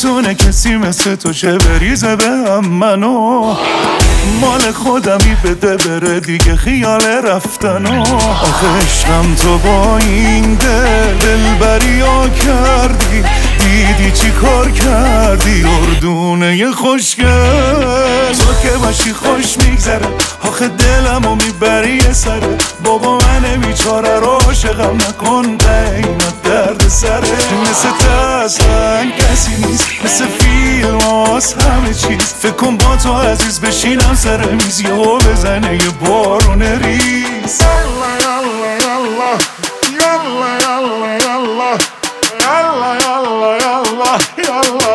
نمیتونه کسی مثل تو چه بریزه به هم منو، مال خودمی بده بره دیگه خیال رفتنو. آخه عشقم تو با این دلبری ها کردی، دیدی چی کار کردی اردونه خوشگل. تو که باشی خوش میگذره، آخه دلمو میبری یه سره. بابا من بیچاره رو عاشقم نکن، اینات درد سره. مثل تسلن کسی نیست، مثل فیلم هاست همه چیز. فکر کن با تو عزیز بشینم سر میز یهو بزنه یه بارون ریز. یالا یالا یالا یالا یالا یالا یالا یالا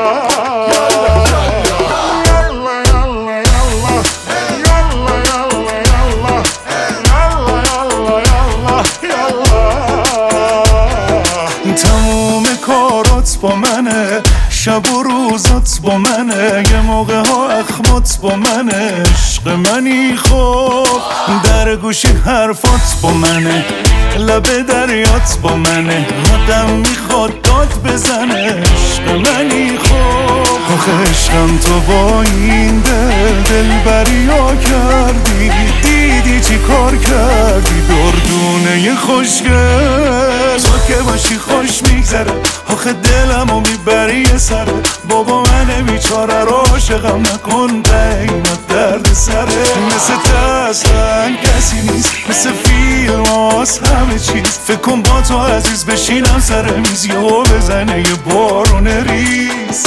تموم کارات با منه، شب و روزات با منه، یه موقع ها اخمات با منه. عشق منی خب در گوشی حرفات با منه، لب دریات با منه، آدم میخواد داد بزنه. عشق منی خب آخه عشقم تو با این دلبری ها کردی، دیدی چی کار کردی دردونه خوشگل. تو که باشی خوش میگذره، آخه دلمو میبری یه سره. بابا من بیچاره رو عاشقم نکن، اینات درد سره. مثل تسلن کسی نیست، مثل فیلم هاست همه چیز. فکر کن با تو عزیز بشینم سر میز یهو بزنه یه بارون ریز.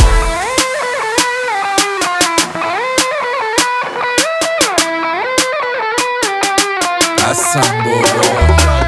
حسن بابا